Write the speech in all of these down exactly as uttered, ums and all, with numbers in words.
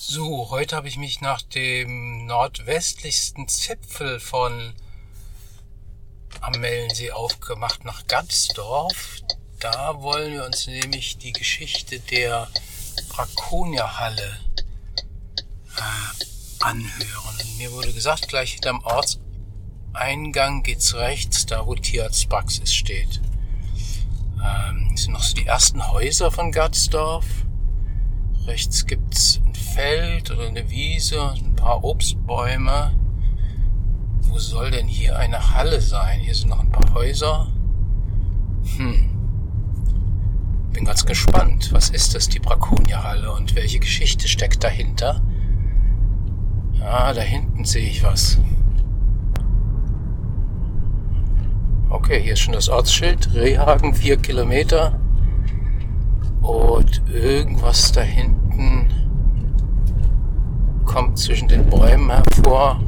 So, heute habe ich mich nach dem nordwestlichsten Zipfel von am Mellensee aufgemacht, nach Gadsdorf. Da wollen wir uns nämlich die Geschichte der Brakonia-Halle äh, anhören. Und mir wurde gesagt, gleich hinterm Ortseingang geht's rechts, da wo Tierarztpraxis steht. Ähm, das sind noch so die ersten Häuser von Gadsdorf. Rechts gibt's ein Feld oder eine Wiese, ein paar Obstbäume. Wo soll denn hier eine Halle sein? Hier sind noch ein paar Häuser. Hm. Bin ganz gespannt. Was ist das, die Brakonia-Halle? Und welche Geschichte steckt dahinter? Ah, da hinten sehe ich was. Okay, hier ist schon das Ortsschild. Rehhagen, vier Kilometer. Und irgendwas da hinten kommt zwischen den Bäumen hervor.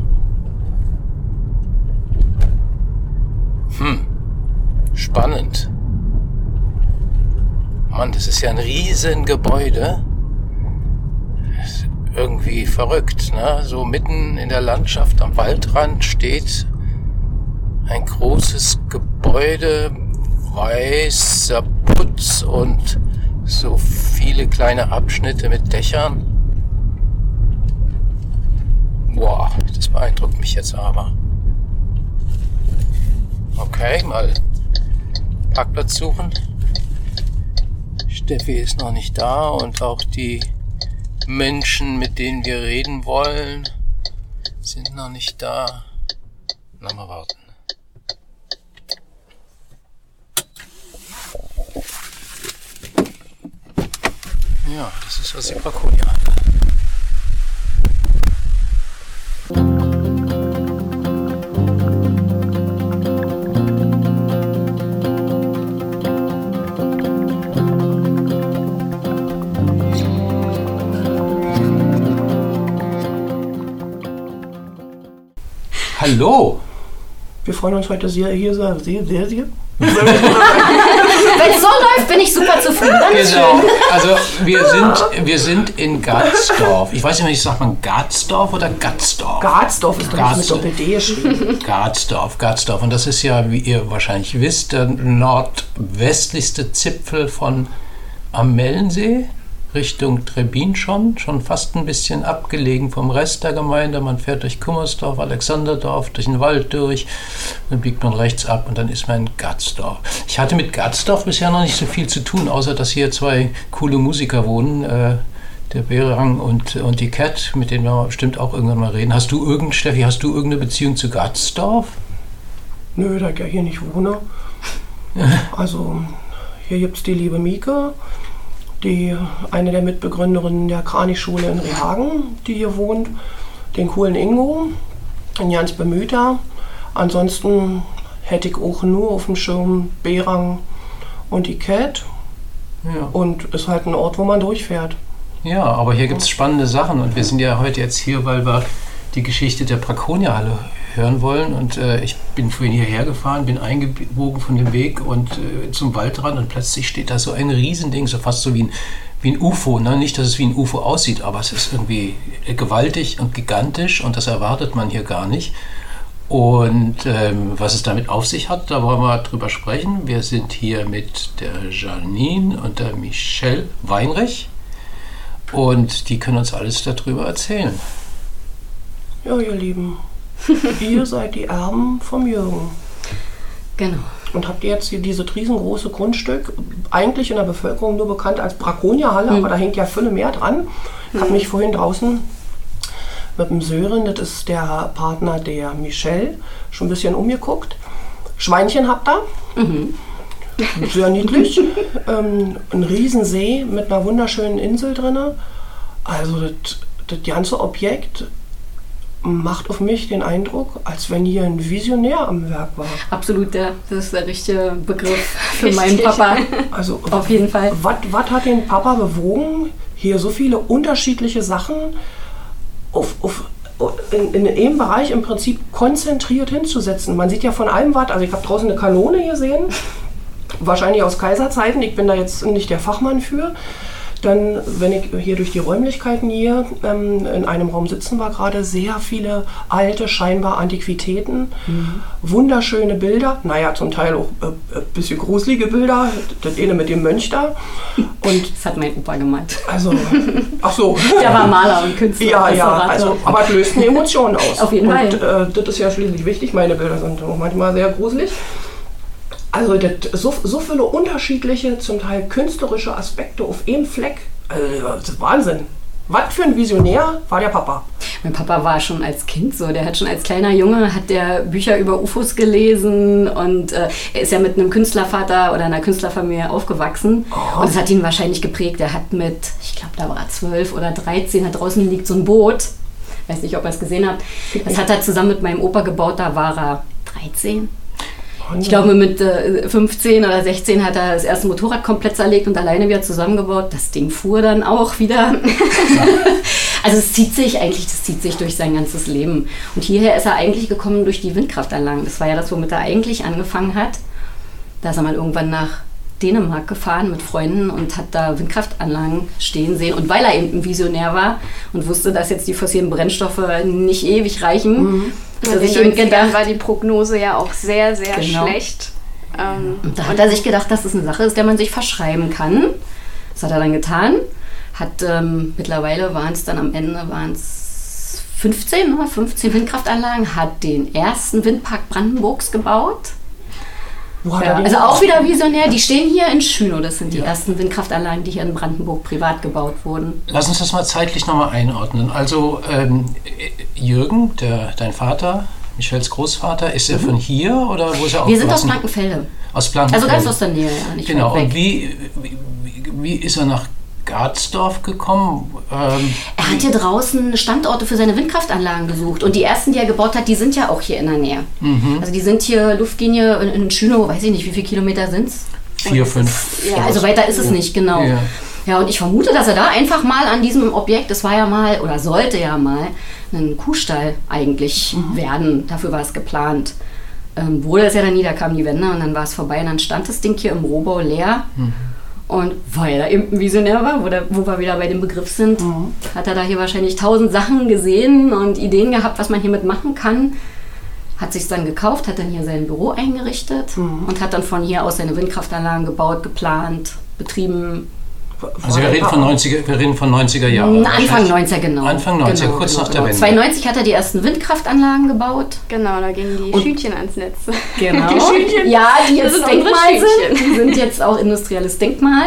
Hm, spannend. Mann, das ist ja ein riesen Gebäude. Irgendwie verrückt, ne? So mitten in der Landschaft am Waldrand steht ein großes Gebäude, weißer Putz und so viele kleine Abschnitte mit Dächern. Boah, das beeindruckt mich jetzt aber. Okay, mal Parkplatz suchen. Steffi ist noch nicht da und auch die Menschen, mit denen wir reden wollen, sind noch nicht da. Na, mal warten. Ja, das ist was die Brakonia hat. Hallo! Wir freuen uns heute sehr, hier sehr, sehr, sehr, sehr. Wenn es so läuft, bin ich super zufrieden. Dann ist Genau, schön. also wir sind, wir sind in Gadsdorf. Ich weiß nicht, sagt man Gadsdorf oder Gadsdorf? Gadsdorf ist doch mit Gadsdorf. Doppel-D geschrieben. Gadsdorf, Gadsdorf. Und das ist ja, wie ihr wahrscheinlich wisst, der nordwestlichste Zipfel von am Mellensee, Richtung Trebbin schon, schon fast ein bisschen abgelegen vom Rest der Gemeinde. Man fährt durch Kummersdorf, Alexanderdorf, durch den Wald durch, dann biegt man rechts ab und dann ist man in Gadsdorf. Ich hatte mit Gadsdorf bisher noch nicht so viel zu tun, außer dass hier zwei coole Musiker wohnen, äh, der Berang und, und die Cat, mit denen wir bestimmt auch irgendwann mal reden. Hast du irgend, Steffi, hast du irgendeine Beziehung zu Gadsdorf? Nö, da ich ja hier nicht wohne. Also, hier gibt es die liebe Mieke, die eine der Mitbegründerinnen der Kranichschule in Rehhagen, die hier wohnt, den coolen Ingo, ein ganz bemühter. Ansonsten hätte ich auch nur auf dem Schirm Berang und die Cat. Ja. Und ist halt ein Ort, wo man durchfährt. Ja, aber hier gibt es spannende Sachen und wir sind ja heute jetzt hier, weil wir die Geschichte der Brakonia-Halle hören wollen. Und äh, ich bin vorhin hierher gefahren, bin eingebogen von dem Weg und äh, zum Waldrand und plötzlich steht da so ein Riesending, so fast so wie ein, wie ein U F O. Ne? Nicht, dass es wie ein U F O aussieht, aber es ist irgendwie gewaltig und gigantisch und das erwartet man hier gar nicht. Und ähm, was es damit auf sich hat, da wollen wir drüber sprechen. Wir sind hier mit der Janine und der Michelle Weinrich und die können uns alles darüber erzählen. Ja, ihr Lieben, ihr seid die Erben vom Jürgen. Genau. Und habt ihr jetzt hier dieses riesengroße Grundstück, eigentlich in der Bevölkerung nur bekannt als Brakonia-Halle, Mhm. aber da hängt ja Fülle mehr dran. Ich habe mich vorhin draußen mit dem Sören, das ist der Partner der Michelle, schon ein bisschen umgeguckt. Schweinchen habt ihr. Mhm. Sehr niedlich. ähm, ein Riesensee mit einer wunderschönen Insel drin. Also das, das ganze Objekt macht auf mich den Eindruck, als wenn hier ein Visionär am Werk war. Absolut, ja. Das ist der richtige Begriff für Richtig. meinen Papa. Also Auf jeden Fall. was hat den Papa bewogen, hier so viele unterschiedliche Sachen auf, auf, in, in dem Bereich im Prinzip konzentriert hinzusetzen? Man sieht ja von allem was. Also ich habe draußen eine Kanone gesehen, wahrscheinlich aus Kaiserzeiten. Ich bin da jetzt nicht der Fachmann für. dann, wenn ich hier durch die Räumlichkeiten hier ähm, in einem Raum sitzen war, gerade sehr viele alte, scheinbar Antiquitäten, mhm. wunderschöne Bilder, naja, zum Teil auch äh, ein bisschen gruselige Bilder, das eine mit dem Mönch da. Und das hat mein Opa gemalt. Also, ach so. Der war Maler und Künstler. Ja, ja, also, aber es löst eine Emotion aus. Auf jeden Fall. Und äh, das ist ja schließlich wichtig, meine Bilder sind auch manchmal sehr gruselig. Also das, so, so viele unterschiedliche, zum Teil künstlerische Aspekte auf einem Fleck. Also das ist Wahnsinn. Was für ein Visionär war der Papa? Mein Papa war schon als Kind so. Der hat schon als kleiner Junge hat der Bücher über U F Os gelesen und äh, er ist ja mit einem Künstlervater oder einer Künstlerfamilie aufgewachsen. Oh. Und das hat ihn wahrscheinlich geprägt. Er hat mit, ich glaube, da war er zwölf oder dreizehn, hat draußen liegt so ein Boot. Weiß nicht, ob ihr es gesehen habt. Das hat er zusammen mit meinem Opa gebaut. Da war er dreizehn. Ich glaube, mit äh, fünfzehn oder sechzehn hat er das erste Motorrad komplett zerlegt und alleine wieder zusammengebaut. Das Ding fuhr dann auch wieder. Also es zieht sich eigentlich, das zieht sich durch sein ganzes Leben. Und hierher ist er eigentlich gekommen durch die Windkraftanlagen. Das war ja das, womit er eigentlich angefangen hat. Da ist er mal irgendwann nach Dänemark gefahren mit Freunden und hat da Windkraftanlagen stehen sehen. Und weil er eben ein Visionär war und wusste, dass jetzt die fossilen Brennstoffe nicht ewig reichen, mhm. Also in den neunzigern war die Prognose ja auch sehr, sehr genau. schlecht. Ähm, und da hat er sich gedacht, dass das eine Sache ist, der man sich verschreiben kann. Das hat er dann getan. Hat ähm, mittlerweile waren es dann am Ende waren es fünfzehn, ne? fünfzehn Windkraftanlagen, hat den ersten Windpark Brandenburgs gebaut. Wow, ja, also auch wieder visionär. Die stehen hier in Schünow. Das sind die ja. ersten Windkraftanlagen, die hier in Brandenburg privat gebaut wurden. Lass uns das mal zeitlich nochmal einordnen. Also ähm, Jürgen, der, dein Vater, Michels Großvater, ist er mhm. von hier oder wo ist er aufgewachsen? Wir sind aus Blankenfelde. Aus Blankenfelde. Also ganz aus der Nähe, ja. Nicht genau. weit weg. Und wie, wie, wie ist er nach Garzdorf gekommen? Ähm, er hat hier draußen Standorte für seine Windkraftanlagen gesucht. Und die ersten, die er gebaut hat, die sind ja auch hier in der Nähe. Mhm. Also die sind hier Luftlinie in, in Schünow, weiß ich nicht, wie viele Kilometer sind es? Vier, fünf. Ja, also weiter ist es nicht, genau. Ja. ja, und ich vermute, dass er da einfach mal an diesem Objekt, das war ja mal, oder sollte ja mal, ein Kuhstall eigentlich mhm. werden. Dafür war es geplant. Ähm, wurde es ja dann nie, da kam die Wende und dann war es vorbei. Und dann stand das Ding hier im Rohbau leer. Mhm. Und weil er eben ein Visionär war, wo, der, wo wir wieder bei dem Begriff sind, mhm. hat er da hier wahrscheinlich tausend Sachen gesehen und Ideen gehabt, was man hiermit machen kann. Hat sich dann gekauft, hat dann hier sein Büro eingerichtet mhm. und hat dann von hier aus seine Windkraftanlagen gebaut, geplant, betrieben. Also wir reden von neunziger, wir reden von neunziger Jahren. Anfang neunziger, genau. Anfang neunziger, genau, kurz genau, nach der genau. Wende. zweiundneunzig hat er die ersten Windkraftanlagen gebaut. Genau, da gingen die und Schütchen ans Netz. Genau. Die Schütchen? Ja, die jetzt Denkmal sind. Die sind jetzt auch industrielles Denkmal.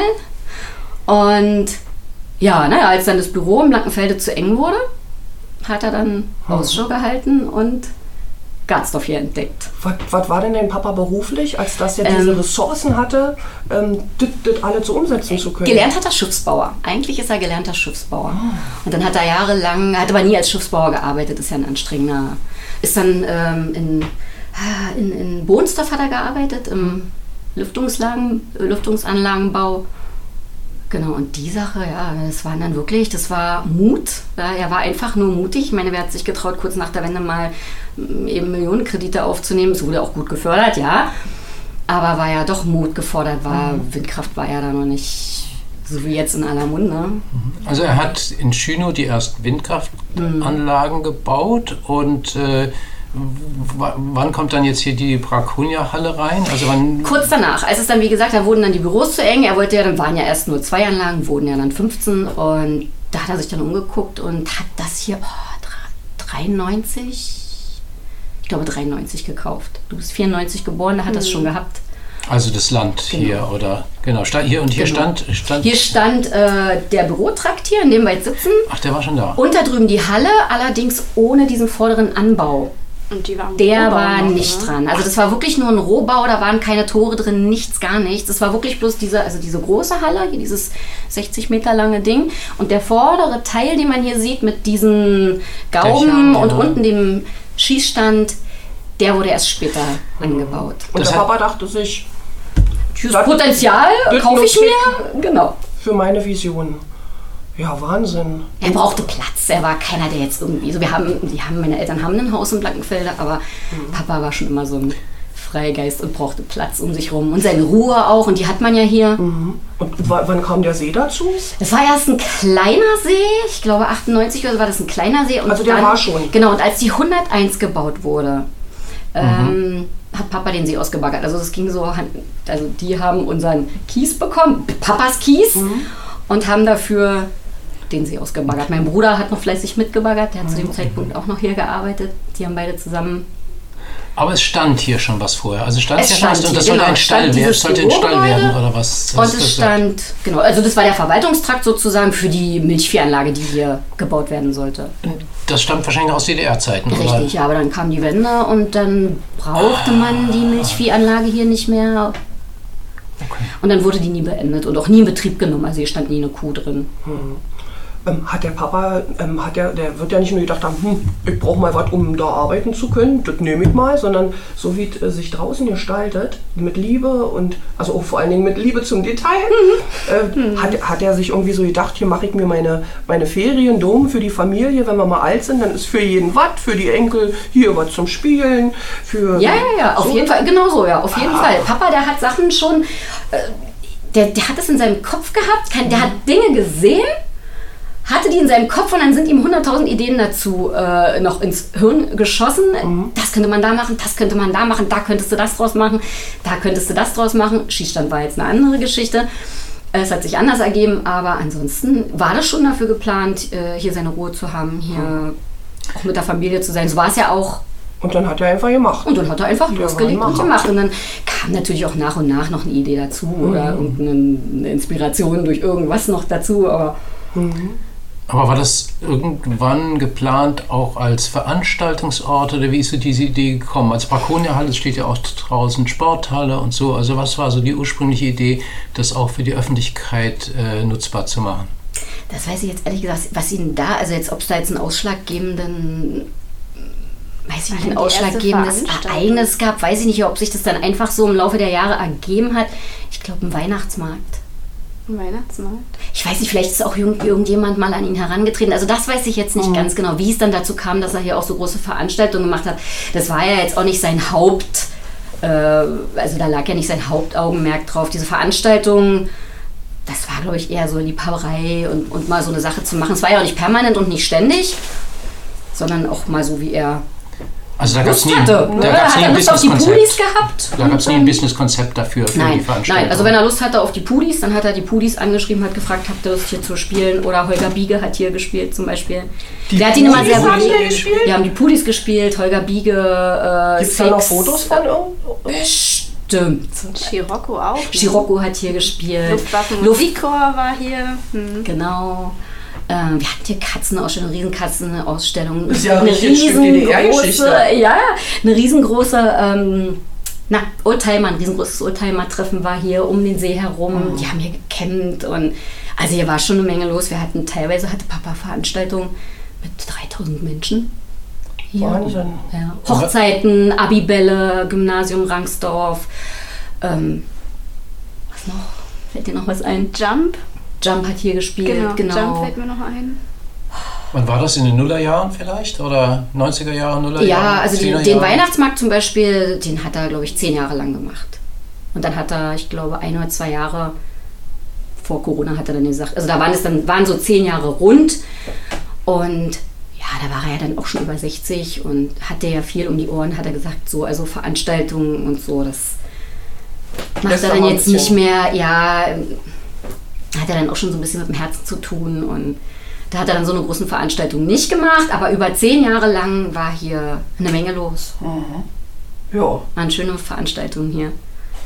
Und ja, naja, als dann das Büro in Blankenfelde zu eng wurde, hat er dann hm. Ausschau gehalten und Garzdorf hier entdeckt. Was, was war denn dein Papa beruflich, als dass er diese ähm, Ressourcen hatte, ähm, das, das alle so umsetzen zu können? Gelernt hat er Schiffsbauer. Eigentlich ist er gelernter Schiffsbauer. Oh. Und dann hat er jahrelang, hat aber nie als Schiffsbauer gearbeitet, ist ja ein anstrengender. Ist dann ähm, in, in, in Bohnsdorf hat er gearbeitet, im Lüftungslagen, Lüftungsanlagenbau. Genau, und die Sache, ja, das war dann wirklich, das war Mut. Ja, er war einfach nur mutig. Ich meine, wer hat sich getraut, kurz nach der Wende mal eben Millionenkredite aufzunehmen. Es wurde auch gut gefördert, ja. Aber war ja doch Mut gefordert, war mhm. Windkraft war ja da noch nicht so wie jetzt in aller Munde. Also er hat in Schünow die ersten Windkraftanlagen mhm. gebaut und äh, W- wann kommt dann jetzt hier die Brakonia-Halle rein? Also wann Kurz danach, als es dann, wie gesagt, da wurden dann die Büros zu eng. Er wollte ja, dann waren ja erst nur zwei Anlagen, wurden ja dann fünfzehn. Und da hat er sich dann umgeguckt und hat das hier oh, dreiundneunzig, ich glaube dreiundneunzig gekauft. Du bist vierundneunzig geboren, da hat mhm. das schon gehabt. Also das Land genau. hier, oder? Genau, stand hier und hier genau. stand, stand... Hier stand äh, der Bürotrakt hier, in dem wir jetzt sitzen. Ach, der war schon da. Und da drüben die Halle, allerdings ohne diesen vorderen Anbau. Und die waren der Rohbau war noch, nicht ne? dran. Also das war wirklich nur ein Rohbau, da waren keine Tore drin, nichts, gar nichts. Das war wirklich bloß diese, also diese große Halle, hier dieses sechzig Meter lange Ding. Und der vordere Teil, den man hier sieht, mit diesen Gauben und ja. unten dem Schießstand, der wurde erst später mhm. angebaut. Und das der Papa dachte sich, das Potenzial kaufe ich mir, genau. Für meine Vision. Ja, Wahnsinn. Er brauchte Platz. Er war keiner, der jetzt irgendwie... Also wir haben, die haben, meine Eltern haben ein Haus in Blankenfelde, aber mhm. Papa war schon immer so ein Freigeist und brauchte Platz um sich rum und seine Ruhe auch. Und die hat man ja hier. Mhm. Und w- wann kam der See dazu? Es war erst ein kleiner See, ich glaube achtundneunzig oder so war das ein kleiner See. Und also der dann, war schon. Genau, und als die hunderteins gebaut wurde, ähm, mhm. hat Papa den See ausgebaggert. Also es ging so, also die haben unseren Kies bekommen, Papas Kies, mhm. und haben dafür den See ausgebaggert. Mein Bruder hat noch fleißig mitgebaggert, der hat mhm. zu dem Zeitpunkt auch noch hier gearbeitet. Die haben beide zusammen... Aber es stand hier schon was vorher. Also stand es ja stand schon, und das hier, sollte genau, ein Stall werden. Es sollte ein Stall werden oder was? Und es stand, gesagt? genau, also das war der Verwaltungstrakt sozusagen für die Milchviehanlage, die hier gebaut werden sollte. Das stammt wahrscheinlich aus D D R-Zeiten, oder? Richtig, ja, aber dann kam die Wende und dann brauchte man die Milchviehanlage hier nicht mehr. Okay. Und dann wurde die nie beendet und auch nie in Betrieb genommen. Also hier stand nie eine Kuh drin. Hm. Ähm, hat der Papa, ähm, hat der, der wird ja nicht nur gedacht haben, hm, ich brauche mal was, um da arbeiten zu können, das nehme ich mal, sondern so wie es äh, sich draußen gestaltet, mit Liebe und, also auch vor allen Dingen mit Liebe zum Detail, mhm. äh, mhm. Hat, hat er sich irgendwie so gedacht, hier mache ich mir meine, meine Feriendom für die Familie, wenn wir mal alt sind, dann ist für jeden was, für die Enkel hier was zum Spielen, für... Ja, ja, ja, auf so. jeden Fall, genau so, ja, auf jeden ah. Fall. Papa, der hat Sachen schon, äh, der, der hat es in seinem Kopf gehabt, der hat Dinge gesehen, hatte die in seinem Kopf und dann sind ihm hunderttausend Ideen dazu äh, noch ins Hirn geschossen. Mhm. Das könnte man da machen, das könnte man da machen, da könntest du das draus machen, da könntest du das draus machen. Schießstand war jetzt eine andere Geschichte. Es hat sich anders ergeben, aber ansonsten war das schon dafür geplant, äh, hier seine Ruhe zu haben, hier mhm. auch mit der Familie zu sein. So war es ja auch. Und dann hat er einfach gemacht. Und dann hat er einfach losgelegt und gemacht. Und dann kam natürlich auch nach und nach noch eine Idee dazu mhm. oder irgendeine Inspiration durch irgendwas noch dazu. Aber mhm. Aber war das irgendwann geplant auch als Veranstaltungsort oder wie ist so diese Idee gekommen? Als Brakonia-Halle steht ja auch draußen Sporthalle und so. Also was war so die ursprüngliche Idee, das auch für die Öffentlichkeit äh, nutzbar zu machen? Das weiß ich jetzt ehrlich gesagt, was Ihnen da, also jetzt ob es da jetzt einen ausschlaggebenden, weiß ich nicht, ein ausschlaggebendes Ereignis gab, weiß ich nicht, ob sich das dann einfach so im Laufe der Jahre ergeben hat. Ich glaube, ein Weihnachtsmarkt. Weihnachtsmarkt? Ich weiß nicht, vielleicht ist auch irgendjemand mal an ihn herangetreten. Also das weiß ich jetzt nicht mhm. ganz genau, wie es dann dazu kam, dass er hier auch so große Veranstaltungen gemacht hat. Das war ja jetzt auch nicht sein Haupt, äh, also da lag ja nicht sein Hauptaugenmerk drauf. Diese Veranstaltungen, das war, glaube ich, eher so Liebhaberei und, und mal so eine Sache zu machen. Es war ja auch nicht permanent und nicht ständig, sondern auch mal so, wie er Also da gab es nie, da gab's nie ein Businesskonzept. gehabt. Da gab es nie ein Businesskonzept dafür für nein, die Veranstaltung. Nein, also wenn er Lust hatte auf die Pudis, dann hat er die Pudis angeschrieben, hat gefragt, habt ihr Lust hier zu spielen? Oder Holger Biege hat hier gespielt zum Beispiel. Die Der hat ihn immer sehr haben die gespielt? Wir haben die Pudis gespielt, Holger Biege, äh, Gibt es da noch Fotos von irgendwo? Stimmt. Und Scirocco auch. Ne? Scirocco hat hier gespielt. Luftwaffen-Musikchor war hier. Hm. Genau. Wir hatten hier Katzenausstellung, eine Riesenkatzenausstellung. Das ist ja eine riesengroße, ja, eine riesengroße, ähm, na, Oldtimer, ein riesengroßes Oldtimer-Treffen war hier um den See herum. Mhm. Die haben hier gecampt und also hier war schon eine Menge los. Wir hatten teilweise hatte Papa Veranstaltungen mit dreitausend Menschen. Hier. Wahnsinn. Ja. Hochzeiten, Abibälle, Gymnasium Rangsdorf. Ähm, was noch? Fällt dir noch was ein? Jump. Jump hat hier gespielt, genau. genau. Jump fällt mir noch ein. Wann war das? In den Nullerjahren vielleicht? Oder neunziger Jahre, Nullerjahre? Ja, also den, den Weihnachtsmarkt zum Beispiel, den hat er, glaube ich, zehn Jahre lang gemacht. Und dann hat er, ich glaube, ein oder zwei Jahre vor Corona hat er dann gesagt, also da waren es dann, waren so zehn Jahre rund. Und ja, da war er ja dann auch schon über sechzig und hatte ja viel um die Ohren, hat er gesagt, so, also Veranstaltungen und so, das macht das er dann jetzt nicht mehr, ja... hat er dann auch schon so ein bisschen mit dem Herzen zu tun und da hat er dann so eine großen Veranstaltung nicht gemacht, aber über zehn Jahre lang war hier eine Menge los. Mhm. Ja. Waren schöne Veranstaltungen hier.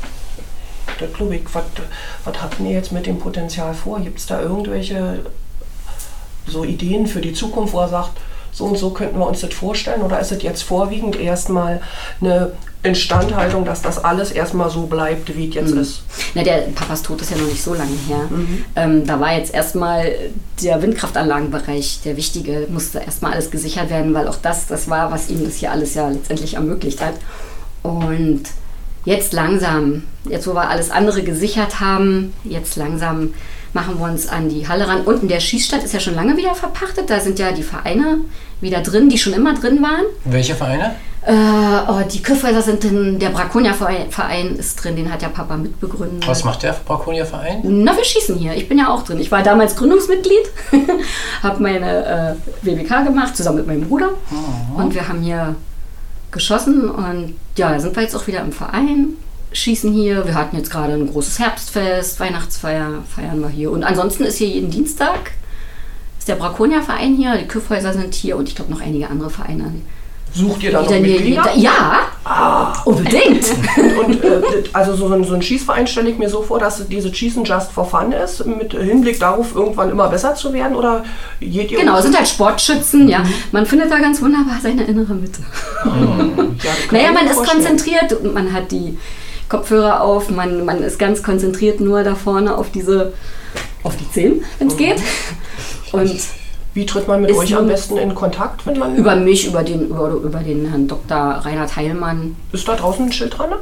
Der Klubik, was, was habt ihr jetzt mit dem Potenzial vor? Gibt es da irgendwelche so Ideen für die Zukunft, wo er sagt, so und so könnten wir uns das vorstellen? Oder ist es jetzt vorwiegend erstmal eine Instandhaltung, dass das alles erstmal so bleibt, wie es jetzt mhm. ist? Na, der Papas Tod ist ja noch nicht so lange her. Mhm. Ähm, da war jetzt erstmal der Windkraftanlagenbereich, der wichtige, musste erstmal alles gesichert werden, weil auch das, das war, was ihm das hier alles ja letztendlich ermöglicht hat. Und jetzt langsam, jetzt wo wir alles andere gesichert haben, jetzt langsam machen wir uns an die Halle ran. Unten der Schießstand ist ja schon lange wieder verpachtet. Da sind ja die Vereine wieder drin, die schon immer drin waren. Welche Vereine? Äh, oh, die Küffhäuser sind drin, der Brakonia-Verein ist drin, den hat der Papa mitbegründet. Was macht der Brakonia-Verein? Na, wir schießen hier. Ich bin ja auch drin. Ich war damals Gründungsmitglied, habe meine äh, W B K gemacht, zusammen mit meinem Bruder. Mhm. Und wir haben hier geschossen und ja, da sind wir jetzt auch wieder im Verein, schießen hier. Wir hatten jetzt gerade ein großes Herbstfest, Weihnachtsfeier feiern wir hier. Und ansonsten ist hier jeden Dienstag ist der Brakonia-Verein hier, die Küffhäuser sind hier und ich glaube noch einige andere Vereine. Sucht ihr da noch Mitglieder? Ja, ah. unbedingt. Und, und äh, also so ein, so ein Schießverein stelle ich mir so vor, dass diese Schießen just for fun ist, mit Hinblick darauf, irgendwann immer besser zu werden? Oder geht ihr genau, es sind halt Sportschützen, mhm. ja. Man findet da ganz wunderbar seine innere Mitte. Mhm. Ja, naja, man ist vorstellen. konzentriert und man hat die Kopfhörer auf, man, man ist ganz konzentriert nur da vorne auf diese, auf die Zehen, wenn es mhm. geht. Und wie tritt man mit euch am besten in Kontakt? Wenn man über mich, über den, über, über den Herrn Doktor Reinhard Heilmann. Ist da draußen ein Schild dran?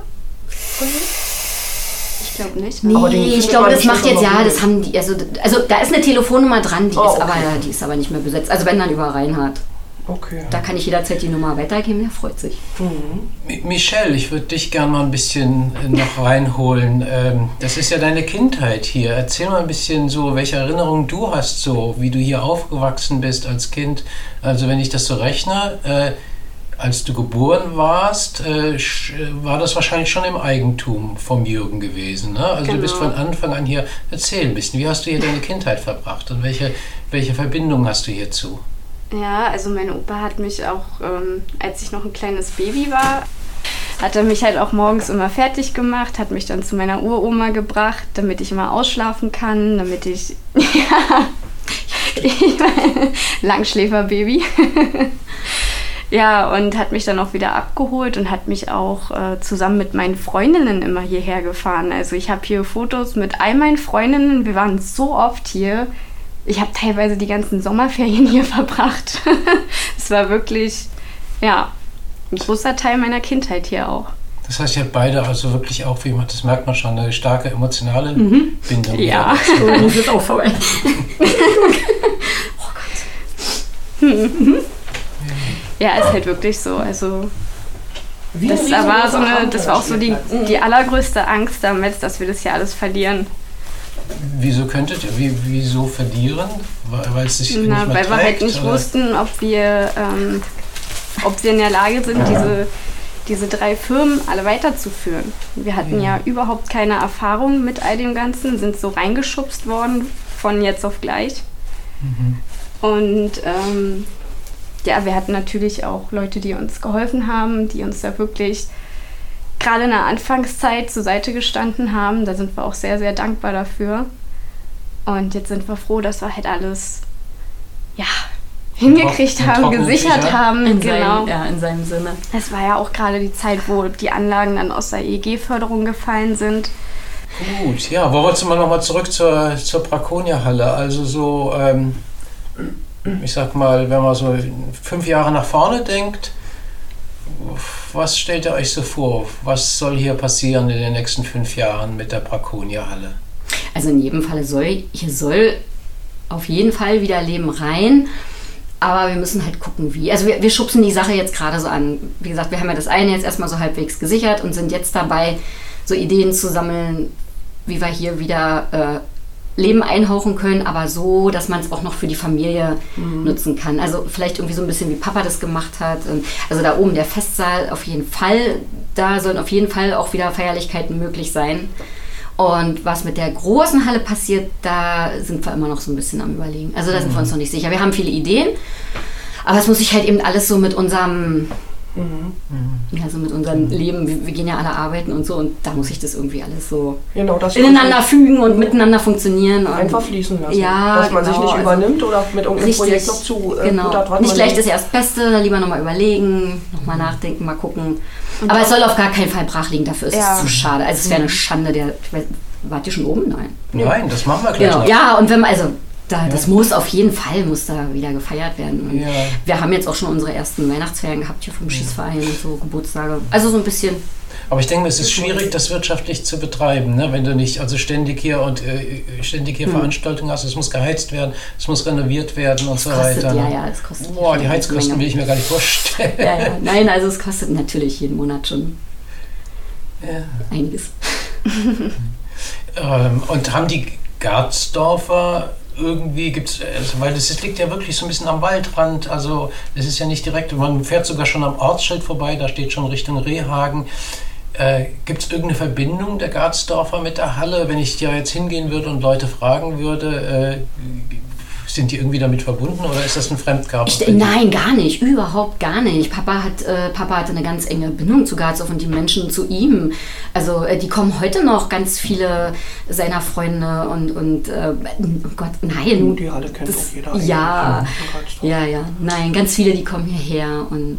Ich glaube nicht. Nee, aber ich glaube, das macht jetzt, ja, das haben die, also, also da ist eine Telefonnummer dran, die, oh, ist, okay. aber, die ist aber nicht mehr besetzt. Also wenn dann über Reinhard. Okay. Da kann ich jederzeit die Nummer weitergeben, der freut sich. Mhm. Michelle, ich würde dich gerne mal ein bisschen noch reinholen. Das ist ja deine Kindheit hier. Erzähl mal ein bisschen so, welche Erinnerungen du hast, so wie du hier aufgewachsen bist als Kind. Also wenn ich das so rechne, äh, als du geboren warst, äh, war das wahrscheinlich schon im Eigentum vom Jürgen gewesen. Ne? Also genau. Du bist von Anfang an hier. Erzähl ein bisschen, wie hast du hier deine Kindheit verbracht und welche, welche Verbindung hast du hierzu? Ja, also mein Opa hat mich auch, ähm, als ich noch ein kleines Baby war, hat er mich halt auch morgens immer fertig gemacht, hat mich dann zu meiner Uroma gebracht, damit ich immer ausschlafen kann, damit ich, ja, ich mein, Langschläferbaby. Ja, und hat mich dann auch wieder abgeholt und hat mich auch äh, zusammen mit meinen Freundinnen immer hierher gefahren. Also ich habe hier Fotos mit all meinen Freundinnen, wir waren so oft hier. Ich habe teilweise die ganzen Sommerferien hier verbracht. Es war wirklich, ja, ein großer Teil meiner Kindheit hier auch. Das heißt, ihr habt beide also wirklich auch, wie man, das merkt man schon, eine starke emotionale mhm. Bindung. Ja, das wird auch vorbei. Oh Gott. Mhm. Ja, ist halt wirklich so. Also das war so eine, das war auch so die, die allergrößte Angst damals, dass wir das hier alles verlieren. Wieso könntet ihr, wie, wieso verlieren? Weil es sich Na, nicht mehr weil trägt, wir halt nicht oder? wussten, ob wir, ähm, ob wir in der Lage sind, diese, diese drei Firmen alle weiterzuführen. Wir hatten ja. ja überhaupt keine Erfahrung mit all dem Ganzen, sind so reingeschubst worden von jetzt auf gleich. Mhm. Und ähm, ja, wir hatten natürlich auch Leute, die uns geholfen haben, die uns da wirklich gerade in der Anfangszeit zur Seite gestanden haben. Da sind wir auch sehr, sehr dankbar dafür. Und jetzt sind wir froh, dass wir halt alles ja, hingekriegt in haben, Trocken, gesichert sicher. haben. In genau. Seinem, ja, in seinem Sinne. Es war ja auch gerade die Zeit, wo die Anlagen dann aus der E E G-Förderung gefallen sind. Gut, ja, aber wolltest du mal nochmal zurück zur, zur Brakonia-Halle? Also so, ähm, ich sag mal, wenn man so fünf Jahre nach vorne denkt, was stellt ihr euch so vor? Was soll hier passieren in den nächsten fünf Jahren mit der Brakonia-Halle? Also in jedem Fall soll, hier soll auf jeden Fall wieder Leben rein, aber wir müssen halt gucken, wie. Also wir, wir schubsen die Sache jetzt gerade so an. Wie gesagt, wir haben ja das eine jetzt erstmal so halbwegs gesichert und sind jetzt dabei, so Ideen zu sammeln, wie wir hier wieder äh, Leben einhauchen können, aber so, dass man es auch noch für die Familie mhm. nutzen kann. Also vielleicht irgendwie so ein bisschen wie Papa das gemacht hat. Also da oben der Festsaal auf jeden Fall, da sollen auf jeden Fall auch wieder Feierlichkeiten möglich sein. Und was mit der großen Halle passiert, da sind wir immer noch so ein bisschen am Überlegen. Also da sind mhm. wir uns noch nicht sicher. Wir haben viele Ideen, aber es muss sich halt eben alles so mit unserem Mhm. Also mit unserem Leben, wir, wir gehen ja alle arbeiten und so und da muss ich das irgendwie alles so genau, das ineinander fügen und miteinander funktionieren. Einfach fließen lassen. Ja, dass man genau, sich nicht also übernimmt oder mit irgendeinem richtig, Projekt noch zu äh, genau. dran. Nicht gleich das Erstbeste, lieber nochmal überlegen, nochmal nachdenken, mal gucken. Und aber es soll auf gar keinen Fall brach liegen, dafür ist ja. es zu schade. Also es wäre eine Schande, der, ich weiß, wart ihr schon oben? Nein. Nein, das machen wir gleich genau. noch. Ja, und wenn man, also Da, das Ja. muss auf jeden Fall muss da wieder gefeiert werden. Und Ja. wir haben jetzt auch schon unsere ersten Weihnachtsfeiern gehabt hier vom Schießverein und so Geburtstage. Also so ein bisschen. Aber ich denke, es ist schwierig, das wirtschaftlich zu betreiben, ne? Wenn du nicht also ständig hier und äh, ständig hier Hm. Veranstaltungen hast. Es muss geheizt werden, es muss renoviert werden und so Kostet, weiter. ja, ne? ja, es kostet. Boah, schon die eine Heizkosten Menge. will ich mir gar nicht vorstellen. Ja, ja. Nein, also es kostet natürlich jeden Monat schon Ja. einiges. Ähm, und haben die Garzdorfer irgendwie, gibt's, also, weil das, das liegt ja wirklich so ein bisschen am Waldrand, also es ist ja nicht direkt, man fährt sogar schon am Ortsschild vorbei, da steht schon Richtung Rehhagen. Äh, Gibt es irgendeine Verbindung der Garzdorfer mit der Halle? Wenn ich da jetzt hingehen würde und Leute fragen würde, äh, sind die irgendwie damit verbunden oder ist das ein Fremdkörper? Ich, nein, gar nicht, überhaupt gar nicht. Papa, hat, äh, Papa hatte eine ganz enge Bindung zu Garzdorf und die Menschen zu ihm. Also äh, die kommen heute noch, ganz viele seiner Freunde und, und äh, oh Gott, nein. Nur die Halle kennt das, auch jeder. ja, eigentlich. ja, ja, nein, ganz viele, die kommen hierher und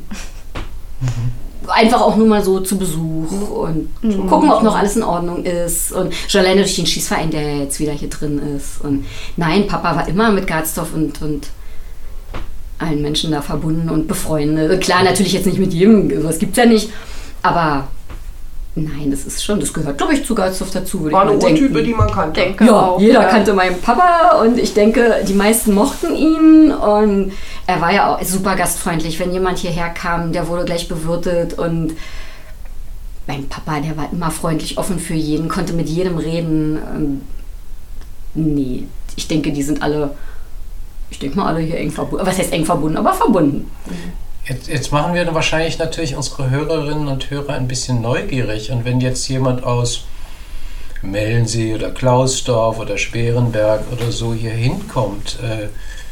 mhm. einfach auch nur mal so zu Besuch und Mhm. gucken, ob noch alles in Ordnung ist. Und schon alleine durch den Schießverein, der ja jetzt wieder hier drin ist. Und nein, Papa war immer mit Garzdorf und, und allen Menschen da verbunden und befreundet. Klar, natürlich jetzt nicht mit jedem, sowas gibt es ja nicht. Aber nein, das ist schon, das gehört, glaube ich, zu Garzdorf dazu, würde War ich eine mal denken. Urtype, die man kannte. Denke Ja, auch, jeder ja. kannte meinen Papa und ich denke, die meisten mochten ihn und er war ja auch super gastfreundlich. Wenn jemand hierher kam, der wurde gleich bewirtet und mein Papa, der war immer freundlich, offen für jeden, konnte mit jedem reden. Ähm, nee, ich denke, die sind alle, ich denke mal alle hier eng verbunden. Was heißt eng verbunden, aber verbunden. Jetzt, jetzt machen wir dann wahrscheinlich natürlich unsere Hörerinnen und Hörer ein bisschen neugierig. Und wenn jetzt jemand aus Mellensee oder Klausdorf oder Sperenberg oder so hier hinkommt, äh,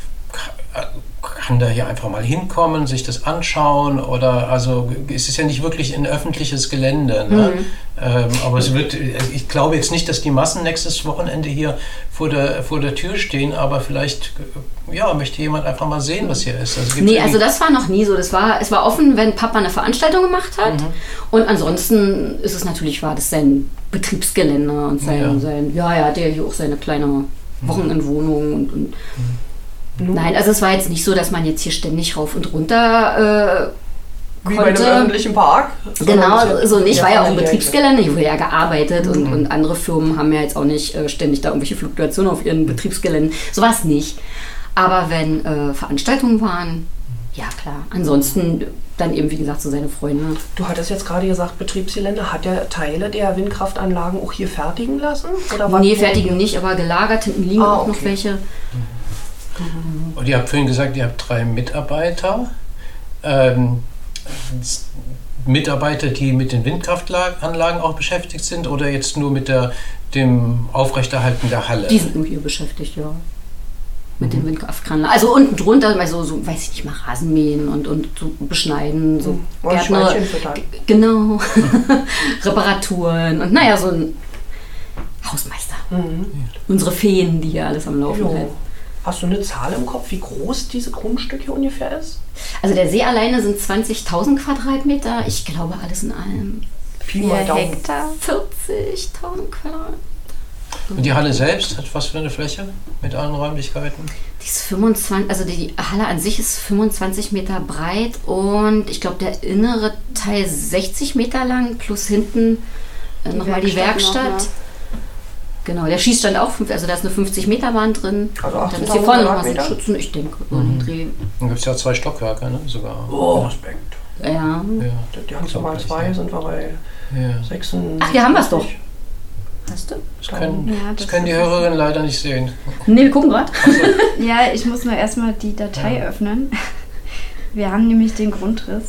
kann der hier einfach mal hinkommen, sich das anschauen oder also es ist ja nicht wirklich ein öffentliches Gelände. Ne? Mhm. Ähm, aber es wird, ich glaube jetzt nicht, dass die Massen nächstes Wochenende hier vor der, vor der Tür stehen, aber vielleicht ja, möchte jemand einfach mal sehen, was hier ist. Also gibt's Nee, also das war noch nie so. Das war, es war offen, wenn Papa eine Veranstaltung gemacht hat. Mhm. Und ansonsten ist es natürlich, war das sein Betriebsgelände und sein, Ja. ja, sein, ja, ja, der hier auch seine kleine Wochenendwohnung und, und Mhm. nein, also es war jetzt nicht so, dass man jetzt hier ständig rauf und runter äh, Wie bei einem konnte. öffentlichen Park. Genau, so nicht. War ja auch ein Familie. Betriebsgelände, hier wurde ja gearbeitet und, Mhm. und andere Firmen haben ja jetzt auch nicht äh, ständig da irgendwelche Fluktuationen auf ihren Betriebsgeländen. So war es nicht. Aber wenn äh, Veranstaltungen waren, ja klar. Ansonsten dann eben, wie gesagt, so seine Freunde. Du hattest jetzt gerade gesagt, Betriebsgelände. Hat er Teile der Windkraftanlagen auch hier fertigen lassen? Oder was? Nee, fertigen nicht, aber gelagert. Hinten liegen Ah, auch noch okay. welche. Und ihr habt vorhin gesagt, ihr habt drei Mitarbeiter. Ähm, Mitarbeiter, die mit den Windkraftanlagen auch beschäftigt sind oder jetzt nur mit der, dem Aufrechterhalten der Halle? Die sind nur hier beschäftigt, ja. Mit den Windkraftkranlen. Also unten drunter, mal so, so, weiß ich nicht mal, Rasenmähen und, und so beschneiden, so Und Gärtner. Schweinchen füttern. Genau. Reparaturen und naja, so ein Hausmeister. Mhm. Unsere Feen, die hier alles am Laufen Jo. halten. Hast du eine Zahl im Kopf, wie groß diese Grundstück hier ungefähr ist? Also der See alleine sind zwanzigtausend Quadratmeter. Ich glaube, alles in allem Pi Vier mal Daumen. Hektar. vierzigtausend Quadratmeter. Und die Halle selbst hat was für eine Fläche mit allen Räumlichkeiten? Die ist fünfundzwanzig, also die Halle an sich ist fünfundzwanzig Meter breit und ich glaube der innere Teil sechzig Meter lang plus hinten äh, nochmal die Werkstatt Werkstatt. noch, ne? Genau, der Schießstand auch, fünf- also da ist eine fünfzig Meter Bahn drin. Also Und dann ist hier achtzigtausend vorne nochmal so ein Quadratmeter? Schützen, ich denke, so ein Dreh. Dann gibt es ja zwei Stockwerke, ne? Sogar. Oh, Respekt. Ja. Ja. Die haben mal zwei, sind wir bei Ja. sechsundsiebzig. Ach, hier haben wir es doch. Hast du? Das können, Ja, das das können die ist- Hörerinnen leider nicht sehen. Ne, wir gucken gerade. Ja, ich muss nur erstmal die Datei Ja. öffnen. Wir haben nämlich den Grundriss.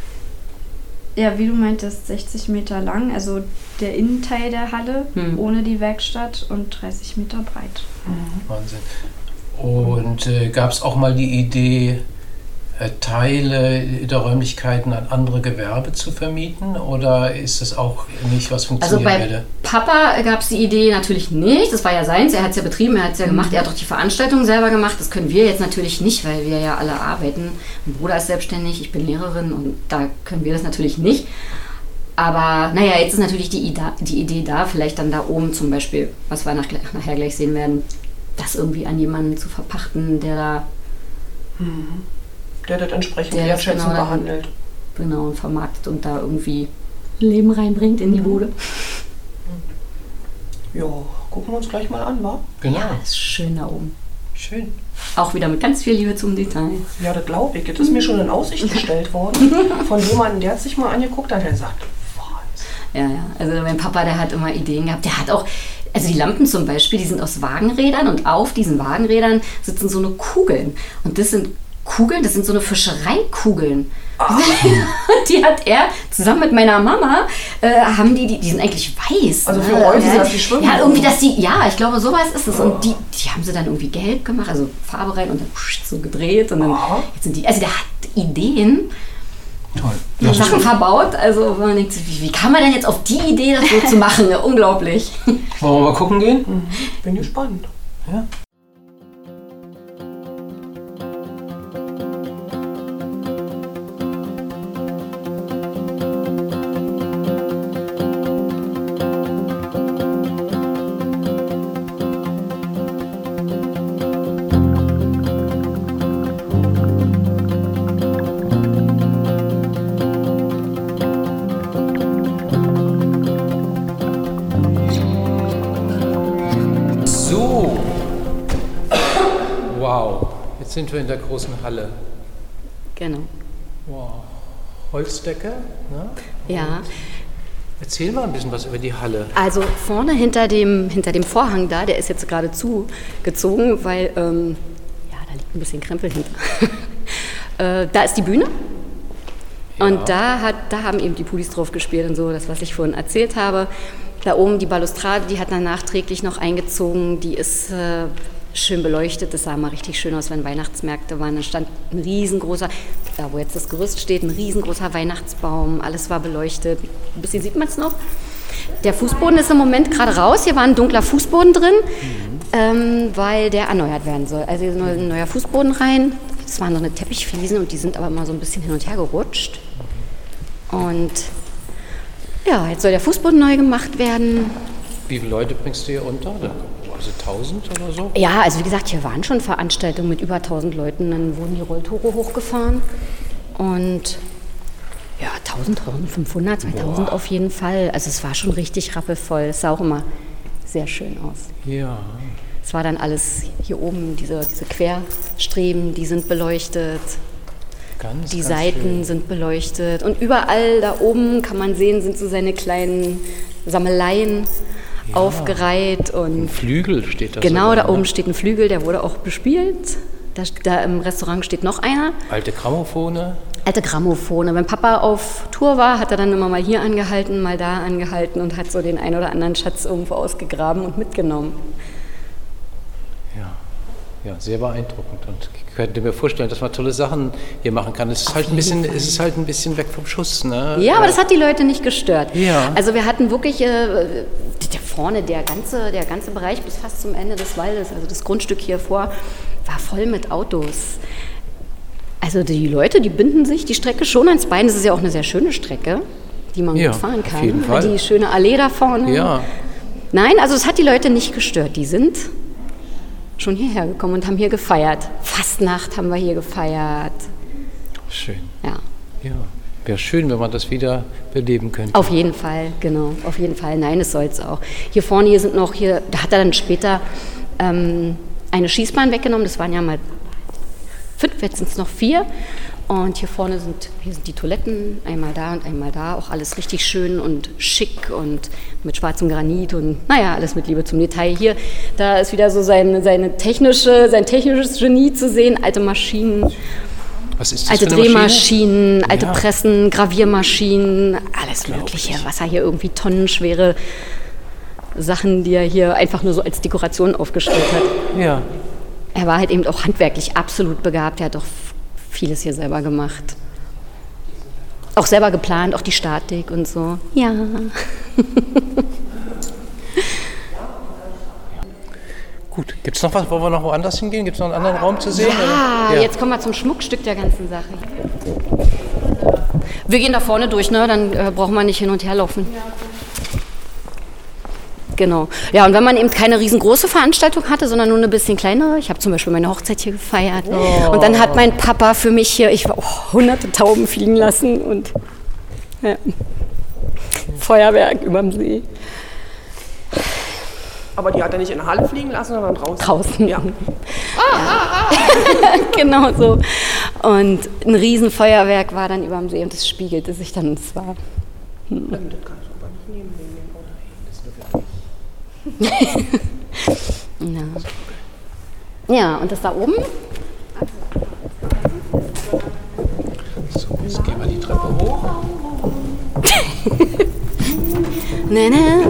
Ja, wie du meintest, sechzig Meter lang, also der Innenteil der Halle Hm. ohne die Werkstatt und dreißig Meter breit. Wahnsinn. Und äh, gab es auch mal die Idee, äh, Teile der Räumlichkeiten an andere Gewerbe zu vermieten? Oder ist das auch nicht, was Also funktionieren bei würde? Papa gab es die Idee natürlich nicht. Das war ja seins. Er hat es ja betrieben, er hat es ja gemacht. Er hat auch die Veranstaltung selber gemacht. Das können wir jetzt natürlich nicht, weil wir ja alle arbeiten. Mein Bruder ist selbstständig, ich bin Lehrerin und da können wir das natürlich nicht. Aber naja, jetzt ist natürlich die Idee, die Idee da, vielleicht dann da oben zum Beispiel, was wir nach, nachher gleich sehen werden, das irgendwie an jemanden zu verpachten, der da... Mhm. Der das entsprechend der das wertschätzend genau behandelt. Genau, und vermarktet und da irgendwie Leben reinbringt in die Bude. Ja, gucken wir uns gleich mal an, wa? Genau. Ja, ist schön da oben. Schön. Auch wieder mit ganz viel Liebe zum Detail. Ja, das glaube ich. Das ist mir schon in Aussicht gestellt worden von jemandem, der hat sich mal angeguckt hat, der sagt, Ja, ja. Also mein Papa, der hat immer Ideen gehabt. Der hat auch, also die Lampen zum Beispiel, die sind aus Wagenrädern und auf diesen Wagenrädern sitzen so eine Kugeln. Und das sind Kugeln, das sind so eine Fischereikugeln. Ah. Die hat er zusammen mit meiner Mama, äh, haben die, die, die sind eigentlich weiß. Also für ne? Rollen, ja, dass die schwimmen. Ja, irgendwie, dass die, ja, ich glaube, sowas ist es. Und die, die haben sie dann irgendwie gelb gemacht, also Farbe rein und dann so gedreht. Und dann, jetzt sind die, also der hat Ideen. Toll. Sachen verbaut, also man denkt, wie, wie kann man denn jetzt auf die Idee, das so zu machen? Unglaublich. Wollen wir mal gucken gehen? Mhm. Bin gespannt. Ja. Jetzt sind wir in der großen Halle. Genau. Wow. Holzdecke, ne? Ja. Erzähl mal ein bisschen was über die Halle. Also vorne hinter dem, hinter dem Vorhang da, der ist jetzt gerade zugezogen, weil ähm, ja, da liegt ein bisschen Krempel hinter. äh, da ist die Bühne. Ja. Und da, hat, da haben eben die Pudis drauf gespielt und so, das, was ich vorhin erzählt habe. Da oben die Balustrade, die hat dann nachträglich noch eingezogen, die ist äh, schön beleuchtet. Das sah mal richtig schön aus, wenn Weihnachtsmärkte waren. Da stand ein riesengroßer, da wo jetzt das Gerüst steht, ein riesengroßer Weihnachtsbaum. Alles war beleuchtet. Ein bisschen sieht man es noch. Der Fußboden ist im Moment gerade raus. Hier war ein dunkler Fußboden drin, mhm. ähm, weil der erneuert werden soll. Also hier ist ein neuer Fußboden rein. Das waren so eine Teppichfliesen und die sind aber immer so ein bisschen hin und her gerutscht. Und ja, jetzt soll der Fußboden neu gemacht werden. Wie viele Leute bringst du hier unter? Also tausend oder so? Ja, also wie gesagt, hier waren schon Veranstaltungen mit über tausend Leuten. Dann wurden die Rolltore hochgefahren. Und ja, tausend, tausendfünfhundert, zweitausend Boah. Auf jeden Fall. Also es war schon richtig rappelvoll. Es sah auch immer sehr schön aus. Ja. Es war dann alles hier oben, diese, diese Querstreben, die sind beleuchtet. Ganz, die ganz Seiten schön. sind beleuchtet. Und überall da oben kann man sehen, sind so seine kleinen Sammeleien. Ja. Aufgereiht. Und ein Flügel steht da. Genau, sogar, da oben ne? steht ein Flügel, der wurde auch bespielt. Da, da im Restaurant steht noch einer. Alte Grammophone. Alte Grammophone. Wenn Papa auf Tour war, hat er dann immer mal hier angehalten, mal da angehalten und hat so den einen oder anderen Schatz irgendwo ausgegraben und mitgenommen. Ja, ja, sehr beeindruckend. Und ich könnte mir vorstellen, dass man tolle Sachen hier machen kann. Es ist, halt ein, bisschen, es ist halt ein bisschen weg vom Schuss. Ne? Ja, aber das hat die Leute nicht gestört. Ja. Also wir hatten wirklich äh, der vorne, der ganze, der ganze Bereich bis fast zum Ende des Waldes, also das Grundstück hier vor, war voll mit Autos. Also die Leute, die binden sich die Strecke schon ans Bein. Das ist ja auch eine sehr schöne Strecke, die man ja, gut fahren kann. Auf jeden Fall. Die schöne Allee da vorne. Ja. Nein, also es hat die Leute nicht gestört. Die sind schon hierher gekommen und haben hier gefeiert. Fastnacht haben wir hier gefeiert. Schön. Ja. Ja. Wäre schön, wenn man das wieder beleben könnte. Auf jeden Fall, genau. Auf jeden Fall. Nein, es soll es auch. Hier vorne, hier sind noch, hier, da hat er dann später ähm, eine Schießbahn weggenommen. Das waren ja mal fünf, jetzt sind es noch vier. Und hier vorne sind, hier sind die Toiletten, einmal da und einmal da. Auch alles richtig schön und schick und mit schwarzem Granit und naja, alles mit Liebe zum Detail. Hier, da ist wieder so seine, seine technische, sein technisches Genie zu sehen. Alte Maschinen. Was ist das alte für eine Drehmaschinen, Maschine? alte Ja. Pressen, Graviermaschinen, alles Mögliche, was er hier irgendwie tonnenschwere Sachen, die er hier einfach nur so als Dekoration aufgestellt hat. Ja. Er war halt eben auch handwerklich absolut begabt, er hat auch vieles hier selber gemacht. Auch selber geplant, auch die Statik und so. Ja. Gut, gibt es noch was? Wollen wir noch woanders hingehen? Gibt es noch einen anderen Raum zu sehen? Ja, oder? Jetzt kommen wir zum Schmuckstück der ganzen Sache. Wir gehen da vorne durch, ne? Dann äh, brauchen wir nicht hin und her laufen. Genau. Ja, und wenn man eben keine riesengroße Veranstaltung hatte, sondern nur eine bisschen kleinere, ich habe zum Beispiel meine Hochzeit hier gefeiert oh. und dann hat mein Papa für mich hier, ich war oh, hunderte Tauben fliegen lassen und ja. Feuerwerk überm See. Aber die hat er nicht in der Halle fliegen lassen, sondern draußen? Draußen. Ja. Ah, ah, ah. Genau so. Und ein Riesenfeuerwerk war dann überm See und das spiegelte sich dann, es war... Hm. Das kannst du aber nicht nehmen wegen dem Auto. Ja. Ja, und das da oben? So, jetzt gehen wir die Treppe hoch. Nee, nee.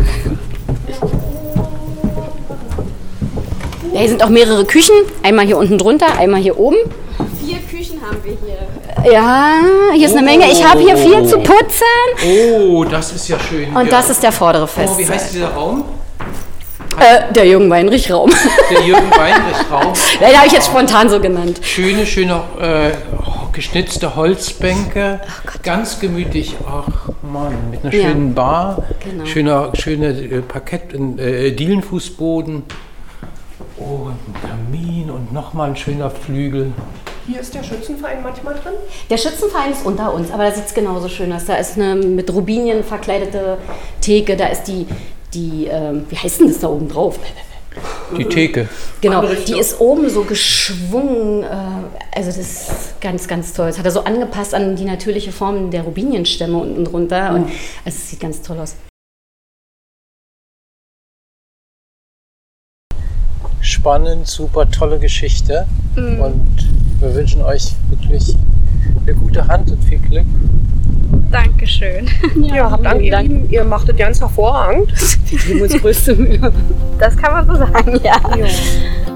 Ja, hier sind auch mehrere Küchen. Einmal hier unten drunter, einmal hier oben. Vier Küchen haben wir hier. Ja, hier ist eine oh. Menge. Ich habe hier viel zu putzen. Oh, das ist ja schön. Und ja. das ist der vordere Fest. Oh, wie heißt dieser Raum? Äh, der Jürgen-Weinrich-Raum. Der Jürgen-Weinrich-Raum. Ja, den habe ich jetzt spontan so genannt. Schöne, schöne äh, geschnitzte Holzbänke. Ganz gemütlich. Ach Mann, mit einer ja. schönen Bar. Genau. Schöner, schöne äh, Parkett, äh, Dielenfußboden. Oh, ein Kamin und nochmal ein schöner Flügel. Hier ist der Schützenverein manchmal drin? Der Schützenverein ist unter uns, aber da sieht es genauso schön aus. Da ist eine mit Rubinien verkleidete Theke, da ist die, die ähm, wie heißt denn das da oben drauf? Die Theke. Genau, die ist oben so geschwungen, äh, also das ist ganz, ganz toll. Das hat er so angepasst an die natürliche Form der Rubinienstämme unten drunter und es sieht ganz toll aus. Spannend, super, tolle Geschichte mhm. und wir wünschen euch wirklich eine gute Hand und viel Glück. Dankeschön. Ja, ja habt Dank, ihr Lieben, ihr macht es ganz hervorragend. Wir geben uns größte Mühe. Das kann man so sagen, ja. ja.